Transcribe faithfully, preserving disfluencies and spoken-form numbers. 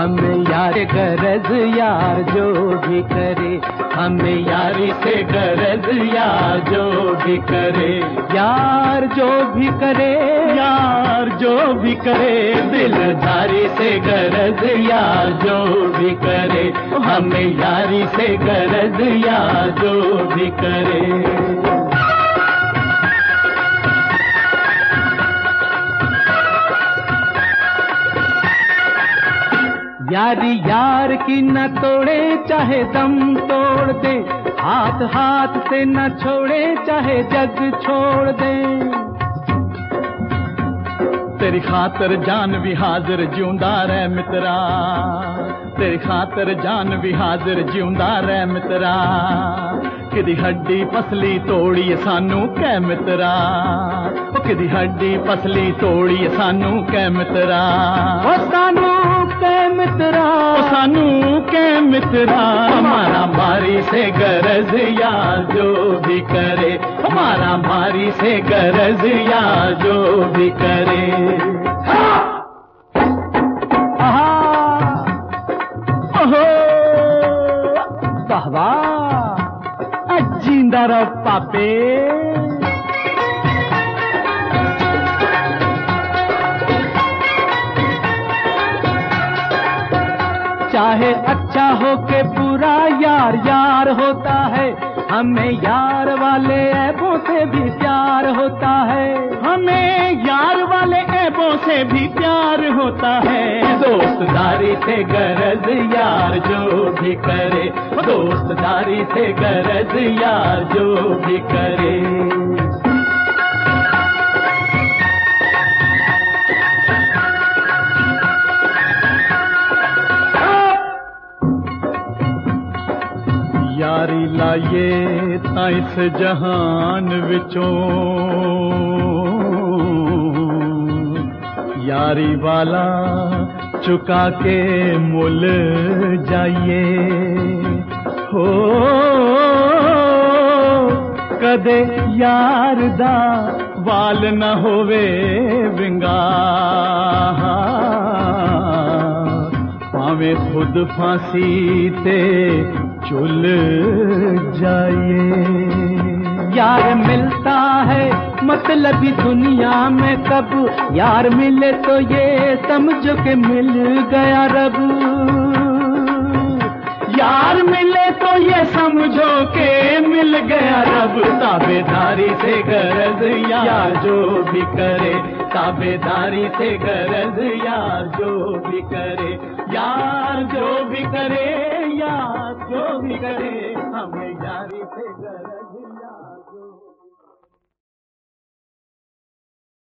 हमें यार गरज यार जो भी करे, हमें यारी से गरज यार जो भी करे, यार जो भी करे, यार जो भी करे, दिलदारी से गरज यार जो भी करे, हमें यारी से गरज यार जो भी करे। यारी यार की न तोड़े चाहे दम तोड़ दे, हाथ हाथ से न छोड़े चाहे जग छोड़ दे। तेरी खातर जान भी हाजिर जिਉਂदा रह मित्रा, तेरी खातर जान भी हाजिर जिਉਂदा रह मित्रा, किदी हड्डी पसली तोड़ी सानू कै मित्रा, किदी हड्डी पसली तोड़ी सानू कै मित्रा, ओ सानू कै मित्रा, ओ सानू कै मित्रा। हमारा मारी से गरज यार जो भी करे, हमारा मारी से गरज यार जो भी करे। आहा ओहो वाह वाह, जींदा रहो पापे। चाहे अच्छा हो के बुरा यार यार होता है, हमें यार वाले ऐबों से भी प्यार होता है, हमें यार वाले ऐबों से भी प्यार होता है। दोस्तदारी से गरज यार जो भी करे, दोस्तदारी से गरज यार जो भी करे। यारी लाइए तां इस जहान विचों, यारी वाला चुका के मुल जाइए हो, कदे यार दा वाल न होवे विंगा, भावे खुद फांसी ते चुल जाइए। यार मिलता है मतलबी दुनिया में कब, यार मिले तो ये समझो के मिल गया रब, यार मिले तो ये समझो के मिल गया रब। ताबेदारी से गरज यार जो भी करे, ताबेदारी से गरज यार जो भी करे, यार जो भी करे, यार जो भी करे, हमें यारी से गरज।